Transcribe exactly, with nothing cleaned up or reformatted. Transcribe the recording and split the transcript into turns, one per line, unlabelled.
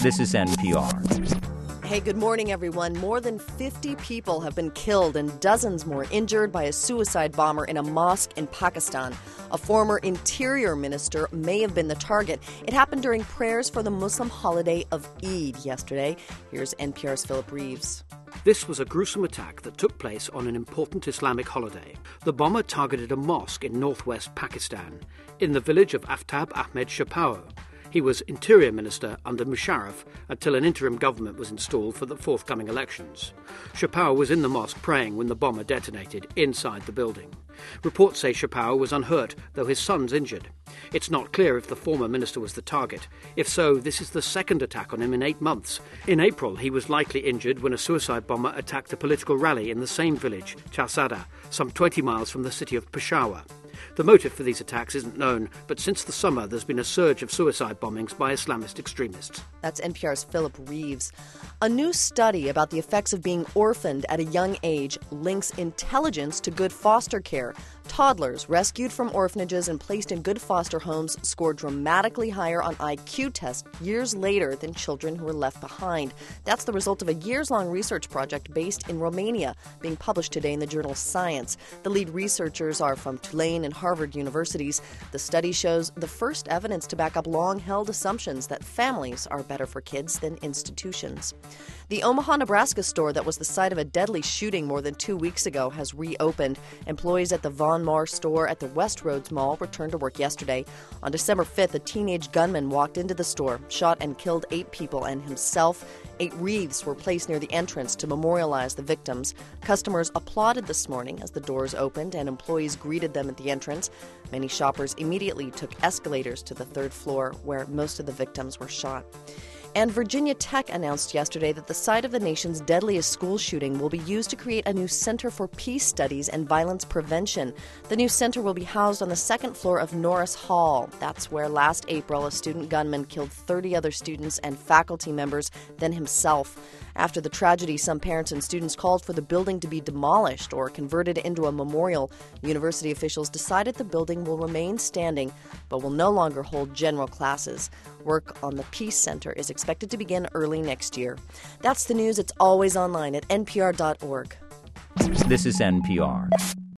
This is N P R.
Hey, good morning, everyone. More than fifty people have been killed and dozens more injured by a suicide bomber in a mosque in Pakistan. A former interior minister may have been the target. It happened during prayers for the Muslim holiday of Eid yesterday. Here's N P R's Philip Reeves.
This was a gruesome attack that took place on an important Islamic holiday. The bomber targeted a mosque in northwest Pakistan, in the village of Aftab Ahmed Shapao. He was Interior Minister under Musharraf until an interim government was installed for the forthcoming elections. Shapao was in the mosque praying when the bomber detonated inside the building. Reports say Shapao was unhurt, though his son's injured. It's not clear if the former minister was the target. If so, this is the second attack on him in eight months. In April, he was likely injured when a suicide bomber attacked a political rally in the same village, Chowsada, some twenty miles from the city of Peshawar. The motive for these attacks isn't known, but since the summer there's been a surge of suicide bombings by Islamist extremists.
That's N P R's Philip Reeves. A new study about the effects of being orphaned at a young age links intelligence to good foster care. Toddlers rescued from orphanages and placed in good foster homes scored dramatically higher on I Q tests years later than children who were left behind. That's the result of a years-long research project based in Romania, being published today in the journal Science. The lead researchers are from Tulane and Harvard universities. The study shows the first evidence to back up long-held assumptions that families are better for kids than institutions. The Omaha, Nebraska store that was the site of a deadly shooting more than two weeks ago has reopened. Employees at the Von Maur store at the Westroads Mall returned to work yesterday. On December fifth, a teenage gunman walked into the store, shot and killed eight people and himself. Eight wreaths were placed near the entrance to memorialize the victims. Customers applauded this morning as the doors opened and employees greeted them at the entrance. Many shoppers immediately took escalators to the third floor where most of the victims were shot. And Virginia Tech announced yesterday that the site of the nation's deadliest school shooting will be used to create a new Center for Peace Studies and Violence Prevention. The new center will be housed on the second floor of Norris Hall. That's where last April a student gunman killed thirty other students and faculty members, then himself. After the tragedy, some parents and students called for the building to be demolished or converted into a memorial. University officials decided the building will remain standing but will no longer hold general classes. Work on the Peace Center is expected to begin early next year. That's the news. It's always online at N P R dot org.
This is N P R.